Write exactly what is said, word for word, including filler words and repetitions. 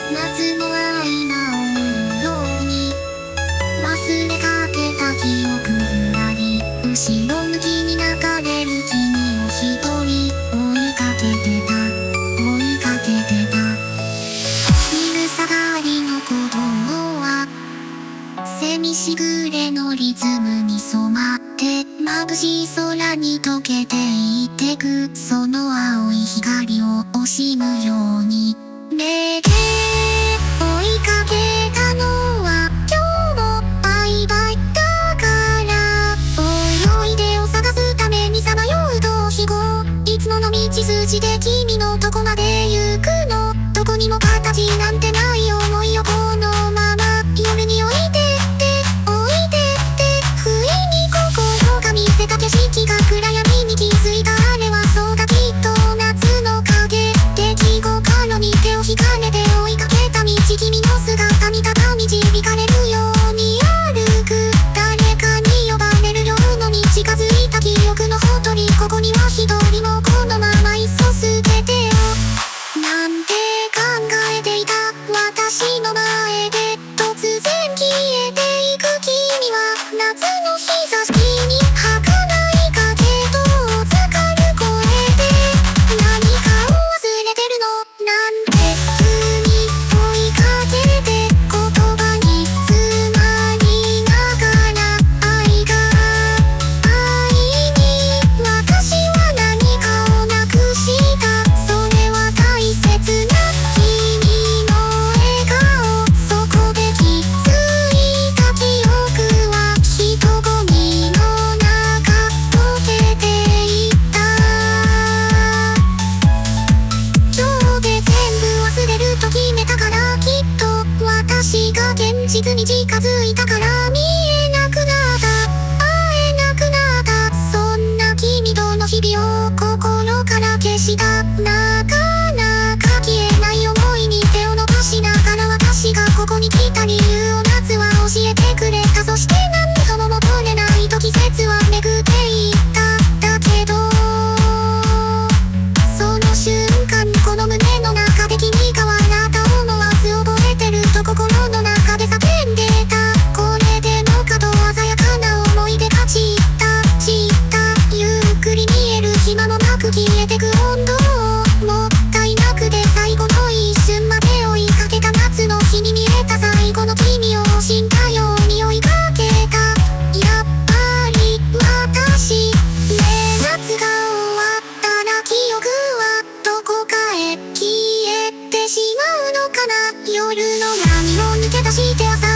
夏の合間を縫うように忘れかけた記憶ふらり後ろ向きに流れる君を一人追いかけてた追いかけてた昼下がりの鼓動は蝉しぐれのリズムに染まって眩しい空に溶けていってくその青い光を惜しむように目で追いかけたのは今日も愛ばだから思い出を探すためにさまよう逃避後いつもの道筋で君のとこまで行くのどこにも形なんてない思いをこのまま夜に置いてって置いてって不意に心が見せた景色が暗闇に気づいたあれはそうだきっと夏の影出来心に手を引かれて追いかけた道君の姿にただ導かれるように歩く誰かに呼ばれるようのに近づいた記憶のほとりここには一人もこのままいっそ捨ててよなんて考えていた私の前で突然消えていく君は夏の日差しに儚い風と浸かる声で何かを忘れてるのなんて普通に追いかけて言葉に詰まりながら愛が愛に私は何かをなくしたそれは大切な君の笑顔そこで気づいた記憶は人混みの中溶けていった今日で全部忘れると決めたからきっと私が現実に近づいたから見えなくなった会えなくなったそんな君との日々を心から消したなかなか消えない思いに手を伸ばしながら私がここに来た理由を夏は教えてくれたそして何とも戻れないと季節は巡っていっただけどその瞬間この胸の中で君が笑った思わず覚えてると心の中で叫んでたこれでもかと鮮やかな思い出が散った散ったゆっくり見える暇もなく消えてく温度をもったいなくて最後の一瞬まで追いかけた夏の日に見えた最後の君を死んだように追いかけたやっぱり私ね夏が終わったら記憶はどこかへ消えてしまうのかな夜の波を抜け出して朝